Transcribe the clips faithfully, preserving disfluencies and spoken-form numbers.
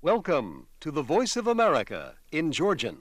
Welcome to the Voice of America in Georgian.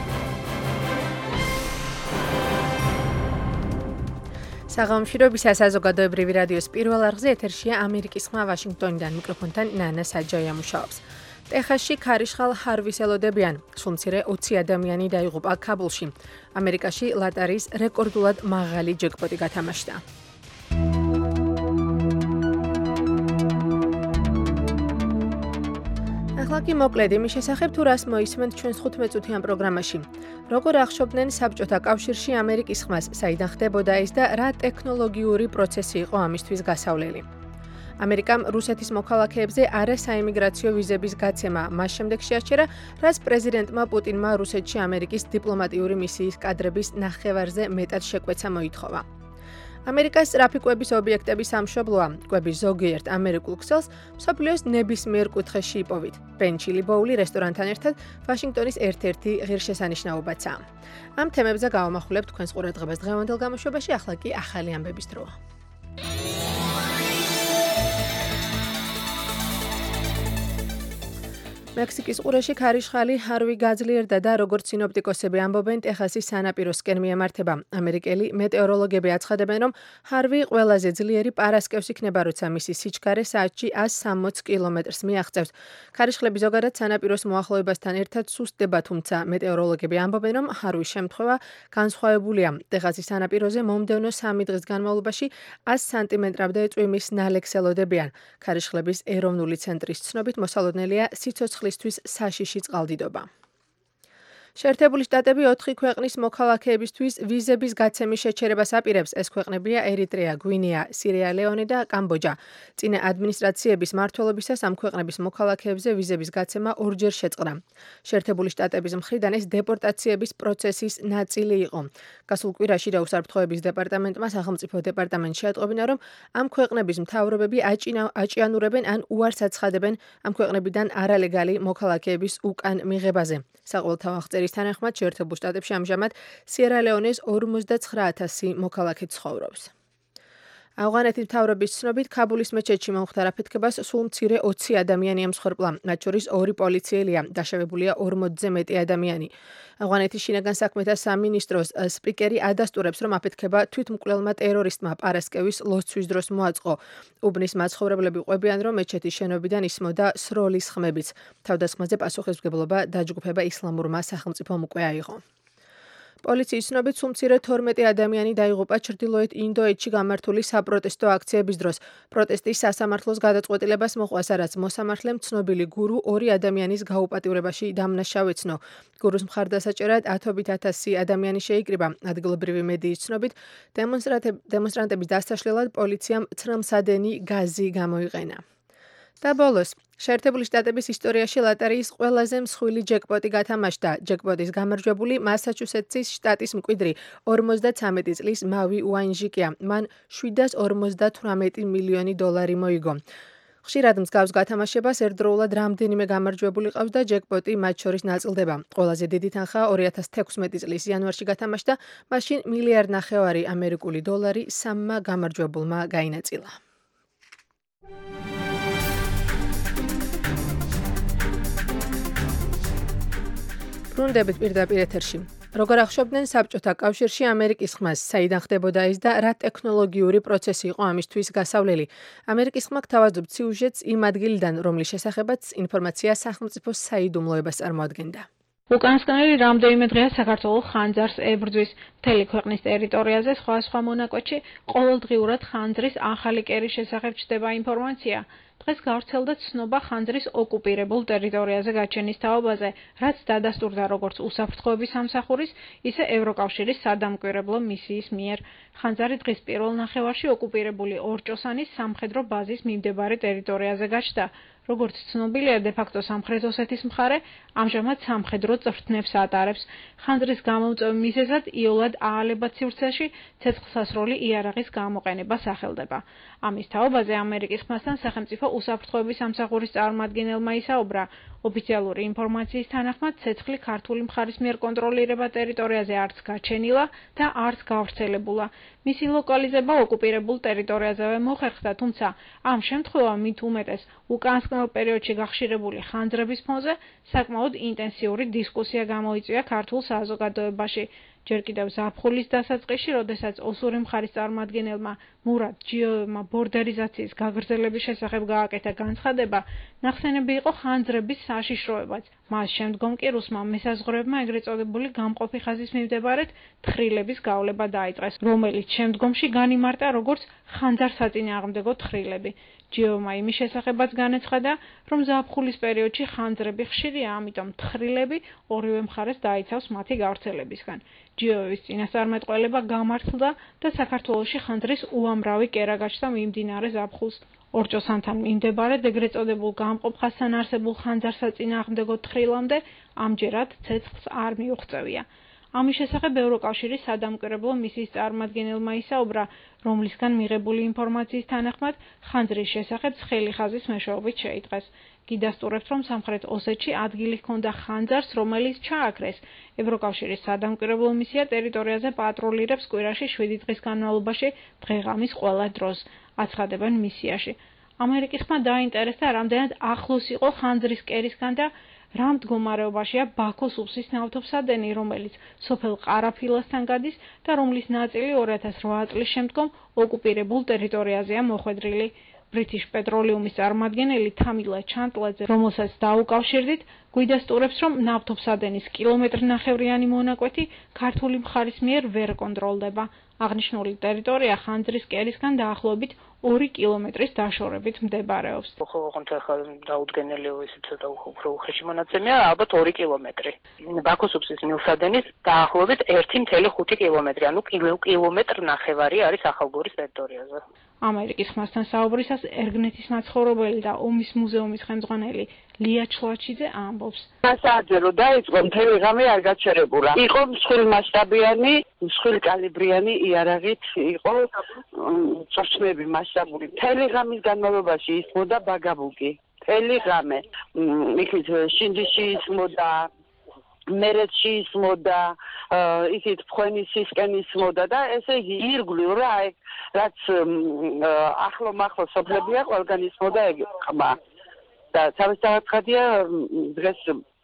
საღამოშირობისა საზოგადოებრივი რადიოს პირველ არხზე ეთერშია ამერიკის ხმა ვაშინგტონიდან მიკროფონთან ნანა საჯაია მუშაობს. ტეხასში ქარიშხალ ჰარვის ელოდებიან. სულ ოცი ადამიანი დაიღუპა ქაბულში. ამერიკაში ლატარიის რეკორდულად მაღალი ჯეკპოტი გათამაშდა. ახლა მოკლედ იმის შესახებ თუ რას მოისმენთ ჩვენს თხუთმეტ წუთიან პროგრამაში. როგორ ახშობდნენ საბჭოთა კავშირში ამერიკის ხმას, საიდან ხდებოდა ეს და რა ტექნოლოგიური პროცესი იყო ამისთვის გასავლელი. ამერიკამ რუსეთის მოქალაქეებზე არასაიმიგრაციო ვიზების გაცემა მას შემდეგ შეაჩერა, რაც პრეზიდენტმა პუტინმა რუსეთში ამერიკის დიპლომატიური მისიის კადრების ნახევარზე მეტად შეკვეცა მოითხოვა. ამერიკას სწრაფი კვების ობიექტების სამშობლოა. კვების ზოგიერთ ამერიკულ ქსელს მსოფლიოს ნებისმიერ კუთხეში იპოვით. პენჩილი ბოული რესტორანთან ერთად ვაშინგტონის ერთ-ერთი ღირსშესანიშნაობაცაა. ამ თემებზე გავამახვილებთ თქვენს ყურადღებას დღევანდელ გამოშვებაში, ახლა კი ახალი ამბების დროა. მექსიკის ყურეში ქარიშხალი ჰარვი გაძლიერდა და როგორც სინოპტიკოსები ამბობენ, ტეხასის სანაპიროსკენ მიემართება. ამერიკელი მეტეოროლოგები აცხადებენ, რომ ჰარვი ყველაზე ძლიერი პარასკევს იქნება, როცა მისი სიჩქარე საათში εκατს სამოცი კილომეტრს მიაღწევს. ქარიშხლები ზოგადად სანაპიროს მოახლოებასთან ერთად სუსტდება, თუმცა მეტეოროლოგები ამბობენ, რომ ჰარვის შემთხვევა განსხვავებულია. ტეხასის სანაპიროზე მომდევნო სამი დღის განმავლობაში ას სანტიმეტრამდე წვიმის ნალექს ელოდებიან. ქარიშხლების ეროვნული ცენტრის ცნობით მოსალოდნელია სიცოცხლის ლისთვის საშიში წყალდიდობა. შეერთებული შტატები ოთხი ქვეყნის მოქალაქეებისთვის ვიზების გაცემის შეჩერებას აპირებს. ეს ქვეყნებია ერიტრეა, გვინეა, სიერა-ლეონე და კამბოჯა. წინა ადმინისტრაციების მმართველობისას ამ ქვეყნების მოქალაქეებზე ვიზების გაცემა ორჯერ შეწყდა. შეერთებული შტატების მხრიდან ეს დეპორტაციების პროცესის ნაწილი იყო. გასულ კვირაში და უსაფრთხოების დეპარტამენტმა სახელმწიფო დეპარტამენტში ატყობინა, რომ ამ ქვეყნების მთავრობები აჭიანურებენ ან უარს აცხადებენ ამ ქვეყნებიდან არალეგალი მოქალაქეების უკან მიღებაზე. საყოველთაო აღწერის თანახმად შეერთებულ შტატებში ამჟამად სიერა-ლეონეს ორმოცდაცხრა ათასი მოქალაქე ცხოვრობს. ავღანეთის მთავრობის ცნობით, ქაბულის მეჩეთში მომხდარ აფეთქებას სულ მცირე ოცი ადამიანი ემსხვერპლა, მათ შორის ორი პოლიციელია, დაშავებულია ორმოცზე მეტი ადამიანი. ავღანეთის შინაგან საქმეთა სამინისტროს სპიკერი ადასტურებს, რომ აფეთქება თვითმკვლელმა ტერორისტმა პარასკევის ლოცვის დროს მოაწყო. უბნის მაცხოვრებლები ყვებიან, რომ მეჩეთის შენობიდან ისმოდა სროლის ხმებიც. თავდასხმაზე პასუხისმგებლობა დაჯგუფება ისლამურმა სახელმწიფომ უკვე აიღო. პოლიციის ცნობით, სულ მცირე თორმეტი ადამიანი დაიღუპა ჩრდილოეთ ინდოეთში გამართული საპროტესტო აქციების დროს. პროტესტი სასამართლოს გადაწყვეტილებას მოყვა, სადაც მოსამართლემ ცნობილი გურუ ორი ადამიანის გაუპატიურებაში დამნაშავე ეცნო. გურუს მხარდასაჭერად ათობით ათასი ადამიანი შეიკრიბა. ადგილობრივი მედიის ცნობით, დემონსტრანტების დასაშლელად პოლიციამ ცრემლსადენი გაზი გამოიყენა. და ბოლოს, შეერთებული შტატების ისტორიაში ლატარიის ყველაზე მსხვილი ჯეკპოტი გათამაშდა. ჯეკპოტის გამარჯვებული მასაჩუსეტსის შტატის მკვიდრი ორმოცდათვრამეტი წლის მავი უაინჟიკია. მან შვიდას ორმოცდათვრამეტი მილიონი დოლარი მოიგო. ხშირად მსგავს გათამაშებას ერთდროულად რამდენიმე გამარჯვებული ყავს და ჯეკპოტი მათ შორის ნაწილდება. ყველაზე დიდი თანხა ორი ათას თექვსმეტი წლის იანვარში გათამაშდა, მაშინ მილიარდ ნახევარი ამერიკული დოლარი სამმა გამარჯვებულმა გაინაწილა. ბრუნდებით პირდაპირ ეთერში. როგორ ახშობდნენ საბჭოთა კავშირში ამერიკის ხმას, საიდან ხდებოდა ეს და რა ტექნოლოგიური პროცესი იყო ამისთვის გასავლელი. ამერიკის ხმა გთავაზობთ სიუჟეტს იმ ადგილიდან, რომლის შესახებაც ინფორმაცია სახელმწიფოს საიდუმლოებას წარმოადგენდა. უკანასკნელი რამდენიმე დღეა საქართველოს ხანძარს ებრძვის. მთელი ქვეყნის ტერიტორიაზე სხვა-სხვა მონაკვეთში ყოველდღიურად ხანძრის ახალი კერის შესახებ ჩდება ინფორმაცია. დღეს გავრცელდა ცნობა ხანძრის ოკუპირებულ ტერიტორიაზე გაჩენის თაობაზე, რაც დადასტურდა როგორც უსაფრთხოების სამსახურის, ისე ევროკავშირის სადამკვირვებლო მისიის მიერ. ხანძარი დღის პირველ ნახევარში ოკუპირებული ორჭოსანის სამხედრო ბაზის მიმდებარე ტერიტორიაზე გაჩნდა. როგორც ცნობილია, დე-ფაქტო სამხრეთ ოსეთის მხარე ამჟამად სამხედრო წვრთნებს ატარებს. ხანძრის გამომწვევ მიზეზად იოლად აალებად სივრცეში ცეცხლსასროლი იარაღის გამოყენება სახელდება. ამის თაობაზე ამერიკის ხმასთან სახელმწიფო უსაფრთხოების სამსახურის წარმომადგენელმა ისაუბრა. ოფიციალური ინფორმაციის თანახმად, ცეცხლი ქართული მხარის მიერ კონტროლირება ტერიტორიაზე არც გაჩენილა და არც გავრცელებულა. მისი ლოკალიზება ოკუპირებულ ტერიტორიაზევე მოხერხდა, თუმცა ამ შემთხვევამ მით უმეტეს უკანასკნელ პერიოდში გახშირებული ხანძრების ფონზე საკმაოდ ინტენსიური დისკუსია გამოიწვია ქართულ საზოგადოებაში. ჯერ კიდევ ზაფხულის დასაწყისში, როდესაც ოსური მხარის წარმომადგენელმა მურად ჯიოვებმა ბორდერიზაციის გაგრძელების შესახებ გააკეთა განცხადება, ნახსენები იყო ხანძრების საშიშროებაც. მას შემდგომ კი რუსმა მესაზღვრეებმა ეგრეთ წოდებული გამყოფი ხაზის მიმდებარედ თხრილების გავლება დაიწყეს, რომელიც შემდგომში განიმარტა როგორც ხანძარსაწინააღმდეგო თხრილები. ჯიოვმა იმის შესახებაც განაცხადა, რომ ზაფხულის პერიოდში ხანძრები ხშირია, ამიტომ თხრილები ორივე მხარეს დაიცავს მათი გავრცელებისგან. ჯიოვის წინასწარმეტყველება გამართლდა და საქართველოში ხანძრის უამრავი კერა გაჩნდა მიმდინარე ზაფხულს. ორჭოსანთან მიმდებარედ ეგრეთ წოდებულ გამყოფ ხაზთან არსებულ ხანძარსაწინააღმდეგო თხრილამდე ამჯერად ცეცხლს არ მიუღწევია. ამის შესახებ ევროკავშირის სადამკვირვებლო მისიის წარმომადგენელმა ისაუბრა, რომლისგან მიღებული ინფორმაციის თანახმად ხანძრის შესახებ ცხელი ხაზის მეშვეობით შეიტყეს. გიდასტურებთ, რომ სამხრეთ ოსეთში ადგილი ჰქონდა ხანძარს, რომელიც ჩააქრეს. ევროკავშირის სადამკვირვებლო მისია ტერიტორიაზე პატრულირებს კვირაში შვიდი დღის განმავლობაში დღე-ღამის ყველა დროს, აცხადებენ მისიაში. ამერიკის ხმა დაინტერესდა, რამდენად ახლოს იყო ხანძრის კერისგან და რა მდგომარეობაშია ბაქოს უბსის ნავთობსადენი, რომელიც სოფელ ყარაფილასთან გადის და რომლის ნაწილი ორი ათას რვა წლის შემდგომ ოკუპირებულ ტერიტორიაზეა მოხვედრილი. ბრიტიშ პეტროლიუმის წარმომადგენელი თამილა ჩანტლაძე, რომელსაც დაუკავშირდით, გვიდასტურებს, რომ ნავთობსადენის კილომეტრნახევრიანი მონაკვეთი ქართული მხარის მიერ ვერ კონტროლდება. აღნიშნული ტერიტორია ხანძრის კერისგან დაახლოებით ორი კილომეტრის დაშორებით მდებარეობს. ოღონდ ახლა დაუდგენელი ისე ცოტა უფრო უხეში მონაცემია, ალბათ ორი კილომეტრი. ბაქოს უბსის მილსადენის დაახლოებით ერთი მთელი ხუთი კილომეტრი, ანუ კილომეტრნახევარი არის ახალგორის ტერიტორიაზე. ამერიკის ხმასთან საუბრისას ერგნეთის მაცხოვრებელი და ომის მუზეუმის ხელმძღვანელი ლია ჩლაჩიძე ამბობს. მასაძე რომ დაიწყო მთელი ღამე არ გაჩერებულა. იყო მსხვილმასშტაბიანი, მსხვილკალიბრიანი იარაღით იყო წორსმები მასშტაბური. მთელი ღამის განმავლობაში ისმოდა ბაგაბუგი. მთელი ღამე. იქით შინდიში ისმოდა, მერეთში ისმოდა, იქით ფხვენისისკენ ისმოდა და ესე იგი ირგვლივ რა, რაც ახლო-მახლო სოფლებია, ყველგან ისმოდა ეგ ხმა. და თავისთავადია დღეს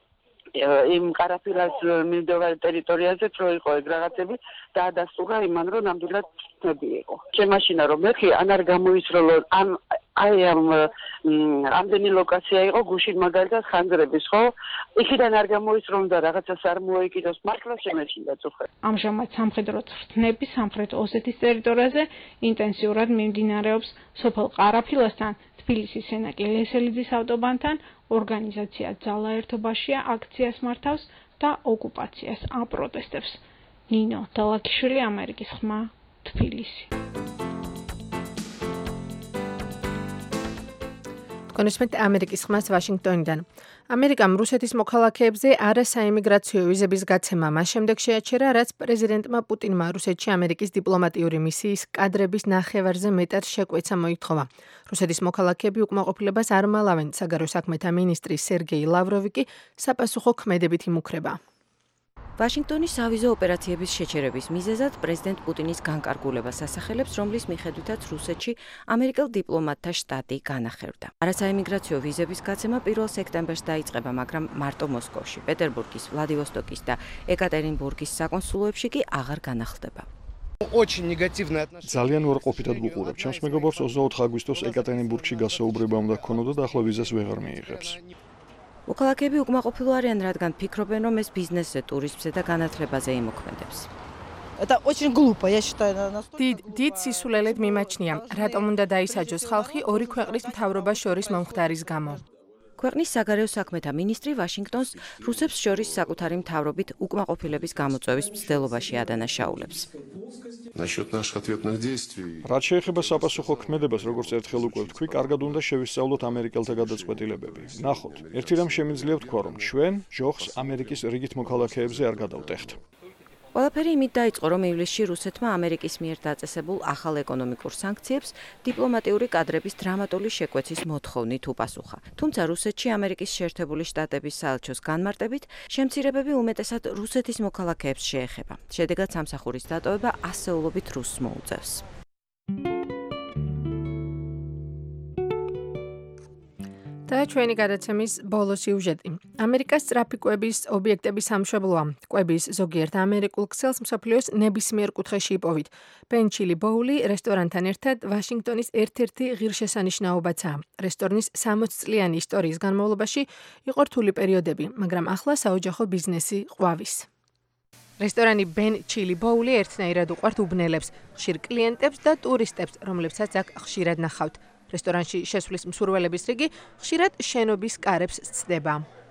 იმ ყარაფილას მიმდებარე ტერიტორიაზე რო იყო ეგ რაღაცები დაადასტურა იმან რომ ნამდვილად ცნები იყო. შემაშინა რომ მეხი ან არ გამოისროლო ამ აი ამ ამდენი ლოკაცია იყო გუშინ მაგალითად ხანძრების ხო? იქიდან არ გამოისროლდა რაღაცას არ მოეკიდოს მართლა შემეჩნდა წუხე. ამჟამად სამხედრო წვრთნები სამხრეთ ოსეთის ტერიტორიაზე ინტენსიურად მიმდინარეობს სოფელ ყარაფილასთან თბილისის სენაკი ლესელიძის ავტობანთან ორგანიზაცია ძალა ერთობაშია აქციას მართავს და ოკუპაციას აპროტესტებს. ნინო დალაქიშვილი, ამერიკის ხმა, თბილისი. კონსმეთ ამერიკის ხმას ვაშინგტონიდან. ამერიკამ რუსეთის მოქალაქეებზე არასაიმიგრაციო ვიზების გაცემა მას შემდეგ შეაჩერა, რაც პრეზიდენტმა პუტინმა რუსეთში ამერიკის დიპლომატიური მისიის კადრების ნახევარზე მეტად შეკვეცა მოითხოვა. რუსეთის მოქალაქეები უკმაყოფილებას არ მალავენ, საგარეო საქმეთა მინისტრი სერგეი ლავროვი კი საპასუხო ქმედებით იმუქრება. ვაშინგტონის ავიზო ოპერაციების შეჩერების მიზეზად პრეზიდენტ პუტინის განკარგულებას ასახელებს, რომლის მიხედვითაც რუსეთში ამერიკელ დიპლომატთა შტატი განახერდა. არასაიმიგრაციო ვიზების გაცემა პირველ სექტემბერს დაიწყება, მაგრამ მარტო მოსკოვში, პეტერბურგის, ვლადივოსტოკის და ეკატერინბურგის საკონსულოებში კი აღარ განახლდება. ძალიან უარყოფითად ვუყურებ. ჩემს მეგობარს ოცდაოთხ აგვისტოს ეკატერინბურგში გასაუბრება უნდა ჰქონოდა და ახლა ვიზას ვეღარ მიიღებს. მოქალაქეები უკმაყოფილო არიან, რადგან ფიქრობენ, რომ ეს ბიზნესზე, ტურიზმზე და განათლებაზე იმოქმედებს. დიდ დიდ სისულელედ მიმაჩნია, რატომ უნდა დაისაჯოს ხალხი ორი ქვეყნის მთავრობას შორის მომხდარის გამო. ქვეყნის საგარეო საქმეთა მინისტრი ვაშინგტონს რუსებს შორის საკუთარი მთავრობით უკმაყოფილების გამოწვევის მცდელობაში ადანაშაულებს. რაც შეეხება საპასუხო ქმედებას, როგორც ერთხელ უკვე ვთქვი, კარგად უნდა შევისწავლოთ ამერიკელთა გადაწყვეტილებები. ნახოთ, ერთი რამ შემიძლია ვთქვა, რომ ჩვენ ჯოხს ამერიკის რიგით მოქალაქეებზე არ გადავტეხთ. ყველაფერი იმით დაიწყო, რომ ივლისში რუსეთმა ამერიკის მიერ დაწესებულ ახალ ეკონომიკურ სანქციებს დიპლომატიური კადრების დრამატული შეკვეცის მოთხოვნით უპასუხა. თუმცა რუსეთში ამერიკის შეერთებული შტატების საელჩოს განმარტებით, შემცირებები უმეტესად რუსეთის მოქალაქეებს შეეხება. შედეგად სამსახურის დატოვება ასეულობით რუსს მოუწევს. და ჩვენი გადაცემის ბოლო სიუჟეტი. ამერიკას სწრაფი კვების ობიექტების სამშობლოა. კვების ზოგიერთ ამერიკულ ქსელს მსოფლიოს ნებისმიერ კუთხეში იპოვით. Ben Chili Bowl რესტორანთან ერთად ვაშინგტონის ერთ-ერთი ღირსშესანიშნაობაცაა. რესტორნის სამოცი წლიანი ისტორიის განმავლობაში იყო რთული პერიოდები, მაგრამ ახლა საოჯახო ბიზნესი ყვავის. რესტორანი Ben Chili Bowl ერთნაირად უყვართ უბნელებს, ხშირ კლიენტებს და ტურისტებს, რომლებსაც აქ ხშირად ნახავთ. რესტორანში შესვლის მსურველების რიგი ხშირად შენობის კარებს სცდება.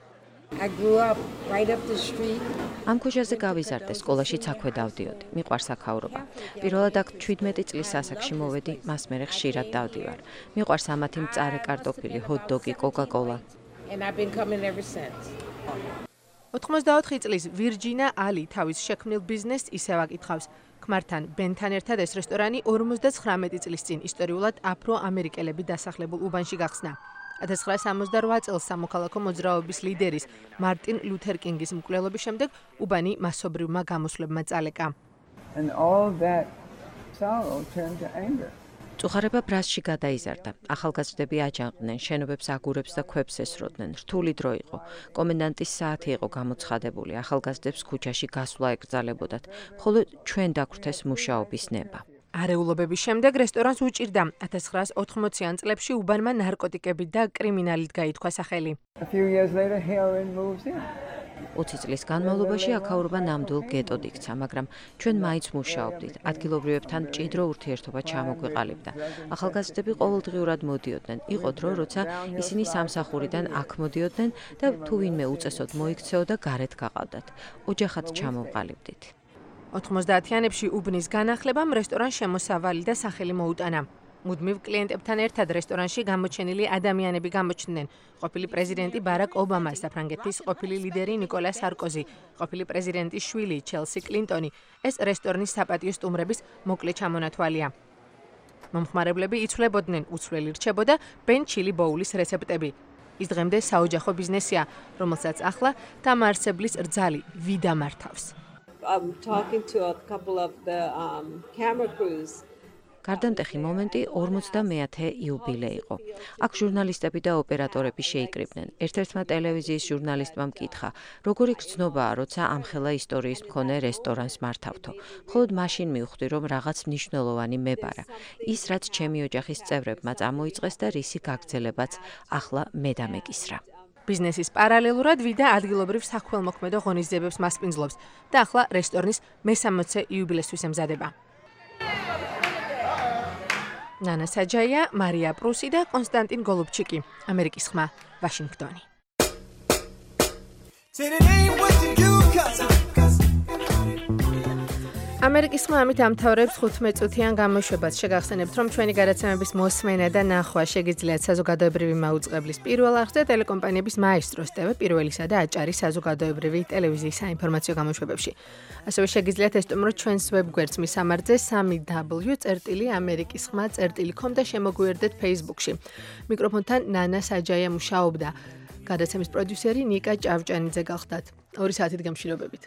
ამ ქუჩაზე გავიზარდე, სკოლაშიც აქვე დავდიოდი. მიყვარს აქაურობა. პირველად აქ შვიდმეტი წლის ასაკში მოვედი, მას მერე ხშირად დავდივარ. მიყვარს ამათი მწარე კარტოფილი, ჰოთ-დოგი, კოკა-კოლა. ოცდაოთხი წლის ვირჯინა ალი თავის შექმნილ ბიზნესს ისევ აკითხავს. ქმართან ბენთან ერთად ეს რესტორანი ორმოცდაცხრამეტი წლის წინ ისტორიულად აფრო-ამერიკელები დასახლებულ უბანში გახსნა. ათას ცხრაასი სამოცდარვა წელს სამოქალაქო მოძრაობის ლიდერის მარტინ ლუთერ კინგის მკვლელობის შემდეგ უბანი მასობრივმა გამოსვლებმა წალეკა. წუხარება ბრასში გადაიზარდა. ახალგაზრდები აჯანყდნენ, შენობებს აგურებს და ქვებს ესროდნენ. რთული დრო იყო. კომენდანტის საათი იყო გამოცხადებული. ახალგაზრდებს ქუჩაში გასვლა ეკრძალებოდათ. მხოლოდ ჩვენ დაგვრთეს მუშაობის ნება. არეულობების შემდეგ რესტორანს უჭირდა. ათას ცხრაასი ოთხმოციან წლებში უბანმა ნარკოტიკებით და კრიმინალით გაითქვა სახელი. ოცი წლის განმავლობაში აქაურობა ნამდვილ გეტოდ იქცა, მაგრამ ჩვენ მაინც მუშაობდით. ადგილობრივებთან მჭიდრო ურთიერთობა ჩამოგვიყალიბდა. ახალგაზრდები ყოველდღიურად მოდიოდნენ. იყო დრო, როცა ისინი სამსახურიდან აქ მოდიოდნენ და თუ ვინმე უწესოდ მოიქცეოდა, გარეთ გაყავდათ. ოჯახად ჩამოვყალიბდით. ოთხმოცდაათიანებში უბნის განახლებამ რესტორანს შემოსავალი და სახელი მოუტანა. მუდმივ კლიენტებთან ერთად რესტორანში გამოჩენილი ადამიანები გამოჩნდნენ. ყოფილი პრეზიდენტი ბარაკ ობამა, საფრანგეთის ყოფილი ლიდერი ნიკოლა სარკოზი, ყოფილი პრეზიდენტის შვილი ჩელსი კლინტონი. ეს რესტორნის საპატიო სტუმრების მოკლე ჩამონათვალია. მომხმარებლები იცვლებოდნენ, უცვლელი რჩებოდა Ben Chili Bowl-ის რეცეპტები. ის დღემდე საოჯახო ბიზნესია, რომელსაც ახლა დამაარსებლის რძალი ვიდა მართავს. I'm talking to a couple of the um, camera crews. გარდამტეხი მომენტი ორმოცდამეათე იუბილე იყო. აქ ჟურნალისტები და ოპერატორები შეიკრიბნენ. ერთ-ერთმა ტელევიზიის ჟურნალისტმა მკითხა, როგორი გრძნობაა, როცა ამხელა ისტორიის მქონე რესტორანს მართავთო. მხოლოდ მაშინ მივხვდი, რომ რაღაც მნიშვნელოვანი მებარა. ის, რაც ჩემი ოჯახის წევრებმა წამოიწყეს და რისი გაგრძელებაც ახლა მე დამეკისრა. ბიზნესის პარალელურად ვიდა ადგილობრივ საქველმოქმედო ღონისძიებებს მასპინძლობს და ახლა რესტორნის მესამოცე იუბილესთვის ემზადება. ნანა საჯაია, მარია პრუსი და კონსტანტინ გოლუბჩიკი, ამერიკის ხმა, ვაშინგტონი. ამერიკის ხმა ამით ამთავრებს თხუთმეტ წუთიან გამოშვებას. შეგახსენებთ, რომ ჩვენი გადაცემების მოსმენა და ნახვა შეგიძლიათ საზოგადოებრივი მაუწყებლის პირველ არხზე ტელეკომპანიების მაესტროს ტევ პირველისა და აჭარის საზოგადოებრივი ტელევიზიის საინფორმაციო გამოშვებებში. ასევე შეგიძლიათ ესტუმროთ ჩვენს ვებგვერდს მისამართზე სამი დაბლიუ წერტილი ამერიკის ხმა წერტილი com და შემოგვიერთდეთ Facebook-ში. მიკროფონთან ნანა საჯაია მუშაობდა. გადაცემის პროდიუსერი ნიკა ჭავჭანიძე გახდათ. ორი საათით გამშვიდობებით.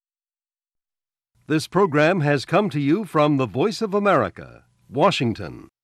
This program has come to you from the Voice of America, Washington.